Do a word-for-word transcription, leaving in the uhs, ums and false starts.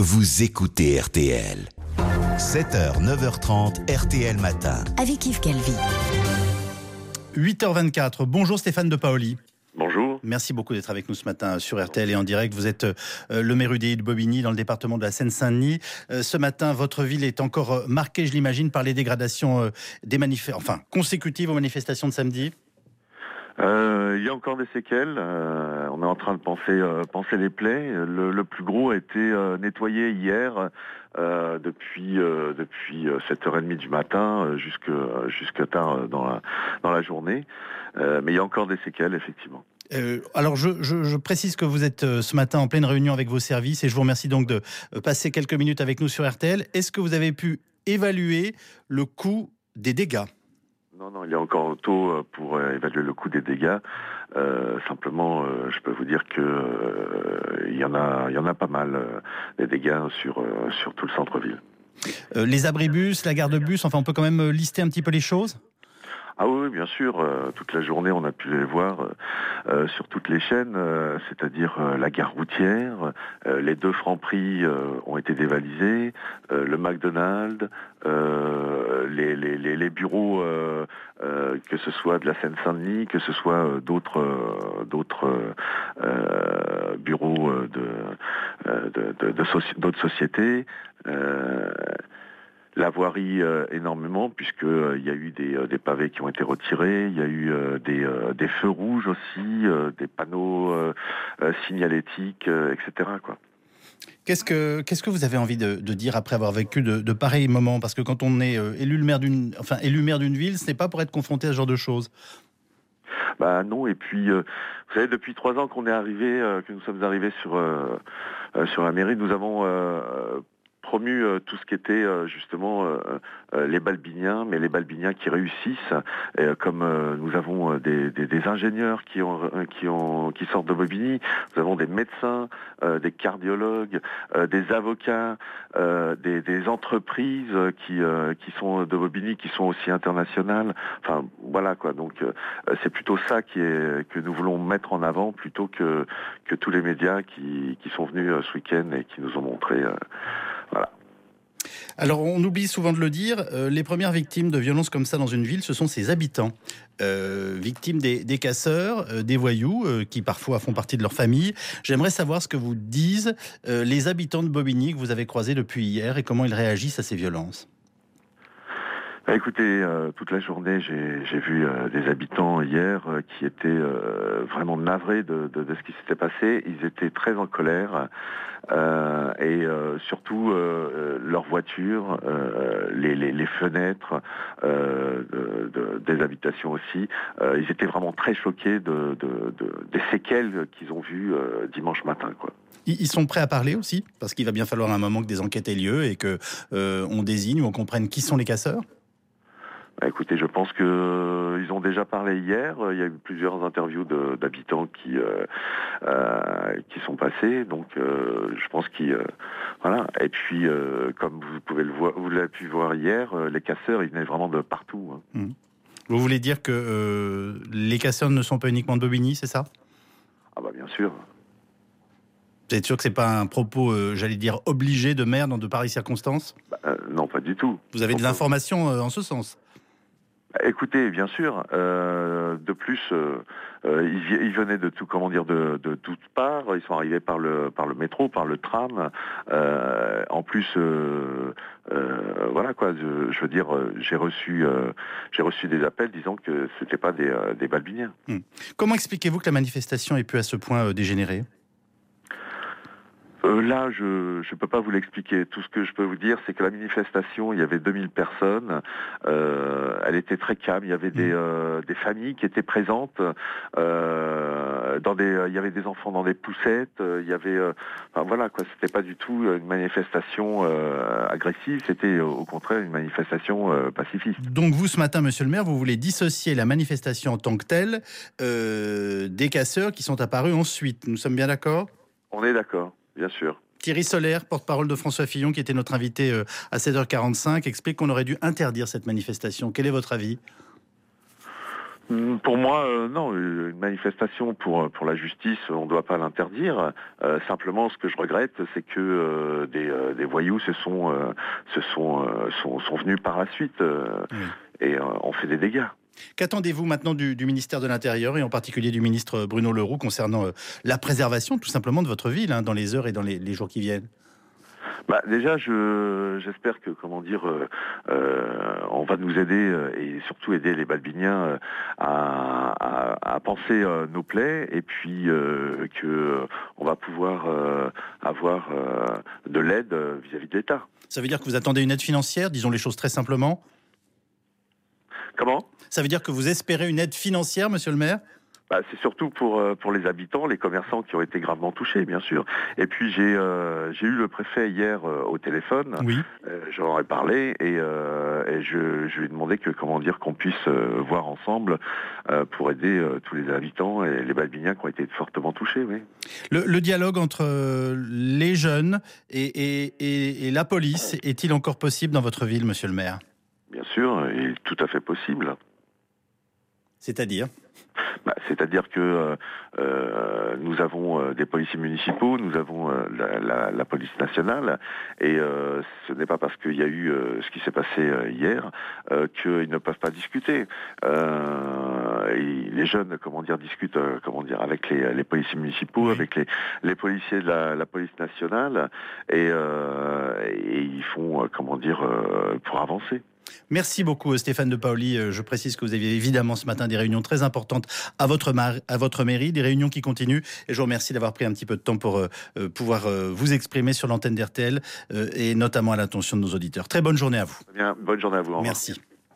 vous écoutez R T L. sept heures, neuf heures trente, R T L Matin. Avec Yves Calvi. huit heures vingt-quatre, bonjour Stéphane de Paoli. Bonjour. Merci beaucoup d'être avec nous ce matin sur R T L et en direct. Vous êtes euh, le maire U D I de Bobigny, dans le département de la Seine-Saint-Denis. Euh, ce matin, votre ville est encore marquée, je l'imagine, par les dégradations euh, des manif- enfin, consécutives aux manifestations de samedi. Euh, il y a encore des séquelles. Euh, on est en train de penser, euh, penser les plaies. Le, le plus gros a été euh, nettoyé hier euh, depuis, euh, depuis sept heures trente du matin euh, jusque, jusque tard dans la, dans la journée. Euh, mais il y a encore des séquelles, effectivement. Euh, alors je, je, je précise que vous êtes euh, ce matin en pleine réunion avec vos services et je vous remercie donc de euh, passer quelques minutes avec nous sur R T L. Est-ce que vous avez pu évaluer le coût des dégâts ? Non, non, il est encore tôt pour évaluer le coût des dégâts. Euh, simplement, euh, je peux vous dire que euh, il y en a, il y en a pas mal euh, des dégâts sur euh, sur tout le centre-ville. Euh, les abribus, la gare de bus, enfin, on peut quand même lister un petit peu les choses ? Ah oui, bien sûr. Euh, toute la journée, on a pu les voir euh, sur toutes les chaînes, euh, c'est-à-dire euh, la gare routière, euh, les deux Franprix euh, ont été dévalisés, euh, le McDonald's, euh, les, les, les, les bureaux, euh, euh, que ce soit de la Seine-Saint-Denis, que ce soit euh, d'autres, euh, d'autres euh, bureaux de, de, de, de soci- d'autres sociétés. Euh, La voirie euh, énormément, puisque euh, il y a eu des, euh, des pavés qui ont été retirés, il y a eu euh, des, euh, des feux rouges aussi, euh, des panneaux euh, euh, signalétiques, euh, et cetera, quoi. Qu'est-ce que, qu'est-ce que vous avez envie de, de dire après avoir vécu de, de pareils moments ? Parce que quand on est euh, élu, le maire d'une, enfin, élu maire d'une ville, ce n'est pas pour être confronté à ce genre de choses. Bah non, et puis euh, vous savez, depuis trois ans qu'on est arrivé, euh, que nous sommes arrivés sur euh, euh, sur la mairie, nous avons euh, promu euh, tout ce qui était euh, justement euh, euh, les balbiniens, mais les balbiniens qui réussissent, et, euh, comme euh, nous avons euh, des, des, des ingénieurs qui ont euh, qui ont qui sortent de Bobigny, nous avons des médecins, euh, des cardiologues, euh, des avocats, euh, des, des entreprises qui euh, qui sont de Bobigny, qui sont aussi internationales. Enfin voilà quoi. Donc euh, c'est plutôt ça qui est que nous voulons mettre en avant plutôt que que tous les médias qui qui sont venus euh, ce week-end et qui nous ont montré. Euh, Voilà. Alors, on oublie souvent de le dire, euh, les premières victimes de violences comme ça dans une ville, ce sont ses habitants. Euh, victimes des, des casseurs, euh, des voyous, euh, qui parfois font partie de leur famille. J'aimerais savoir ce que vous disent euh, les habitants de Bobigny que vous avez croisés depuis hier et comment ils réagissent à ces violences. Bah, écoutez, euh, toute la journée, j'ai, j'ai vu euh, des habitants hier euh, qui étaient euh, vraiment navrés de, de, de ce qui s'était passé. Ils étaient très en colère euh, et euh, surtout euh, leur voiture, euh, les, les, les fenêtres euh, de, de, des habitations aussi. Euh, ils étaient vraiment très choqués de, de, de, des séquelles qu'ils ont vues euh, dimanche matin, quoi. Ils sont prêts à parler aussi, parce qu'il va bien falloir un moment que des enquêtes aient lieu et que euh, on désigne ou on comprenne qui sont les casseurs. Bah, écoutez, je pense que euh, ils ont déjà parlé hier. Il y a eu plusieurs interviews de, d'habitants qui euh, euh, qui sont passées. Donc, euh, je pense qu'ils euh, voilà. Et puis, euh, comme vous pouvez le voir, vous l'avez pu voir hier, euh, les casseurs, ils venaient vraiment de partout. Hein. Mmh. Vous voulez dire que euh, les casseurs ne sont pas uniquement de Bobigny, c'est ça ? Ah bah bien sûr. Vous êtes sûr que c'est pas un propos, euh, j'allais dire, obligé de maire dans de pareilles circonstances ? Bah, euh, non, pas du tout. Vous avez de l'information euh, en ce sens ? Écoutez, bien sûr. Euh, de plus, euh, euh, ils, ils venaient de tout, comment dire, de, de toutes parts. Ils sont arrivés par le par le métro, par le tram. Euh, en plus, euh, euh, voilà quoi. Je, je veux dire, j'ai reçu euh, j'ai reçu des appels disant que c'était pas des euh, des balbiniens. Hum. Comment expliquez-vous que la manifestation ait pu à ce point euh, dégénérer ? Euh, là, je ne peux pas vous l'expliquer. Tout ce que je peux vous dire, c'est que la manifestation, il y avait deux mille personnes. Euh, elle était très calme. Il y avait des, euh, des familles qui étaient présentes. Euh, dans des, il y avait des enfants dans des poussettes. Il y avait, euh, enfin, voilà quoi. C'était pas du tout une manifestation euh, agressive. C'était au contraire une manifestation euh, pacifiste. Donc vous, ce matin, monsieur le maire, vous voulez dissocier la manifestation en tant que telle euh, des casseurs qui sont apparus ensuite. Nous sommes bien d'accord ? On est d'accord. Bien sûr. Thierry Solaire, porte-parole de François Fillon, qui était notre invité euh, à sept heures quarante-cinq, explique qu'on aurait dû interdire cette manifestation. Quel est votre avis ? Pour moi, euh, non, une manifestation pour pour la justice, on ne doit pas l'interdire. Euh, simplement, ce que je regrette, c'est que euh, des, des voyous se sont, euh, se sont, euh, sont, sont venus par la suite euh, oui. et euh, ont fait des dégâts. Qu'attendez-vous maintenant du, du ministère de l'Intérieur et en particulier du ministre Bruno Le Roux concernant euh, la préservation tout simplement de votre ville hein, dans les heures et dans les, les jours qui viennent? Bah déjà, je, j'espère que, comment dire, euh, euh, on va nous aider euh, et surtout aider les Balbiniens euh, à, à, à penser euh, nos plaies et puis euh, que euh, on va pouvoir euh, avoir euh, de l'aide euh, vis-à-vis de l'État. Ça veut dire que vous attendez une aide financière, disons les choses très simplement? Comment? Ça veut dire que vous espérez une aide financière, monsieur le maire? Bah, c'est surtout pour euh, pour les habitants, les commerçants qui ont été gravement touchés, bien sûr. Et puis j'ai euh, j'ai eu le préfet hier euh, au téléphone. Oui. Euh, j'en ai parlé et, euh, et je, je lui ai demandé que comment dire qu'on puisse euh, voir ensemble euh, pour aider euh, tous les habitants et les Balbiniens qui ont été fortement touchés. Oui. Le, le dialogue entre les jeunes et, et, et, et la police est-il encore possible dans votre ville, monsieur le maire? Bien sûr, il est tout à fait possible. C'est-à-dire? Bah, c'est-à-dire que euh, nous avons euh, des policiers municipaux, nous avons euh, la, la, la police nationale, et euh, ce n'est pas parce qu'il y a eu euh, ce qui s'est passé euh, hier euh, qu'ils ne peuvent pas discuter. Euh, et les jeunes, comment dire, discutent, euh, comment dire, avec les, les policiers municipaux, oui. avec les, les policiers de la, la police nationale, et, euh, et ils font, euh, comment dire, euh, pour avancer. Merci beaucoup Stéphane de Paoli. Je précise que vous aviez évidemment ce matin des réunions très importantes à votre, mar- à votre mairie, des réunions qui continuent. Et je vous remercie d'avoir pris un petit peu de temps pour euh, pouvoir euh, vous exprimer sur l'antenne d'R T L euh, et notamment à l'attention de nos auditeurs. Très bonne journée à vous. Bien, bonne journée à vous. Merci.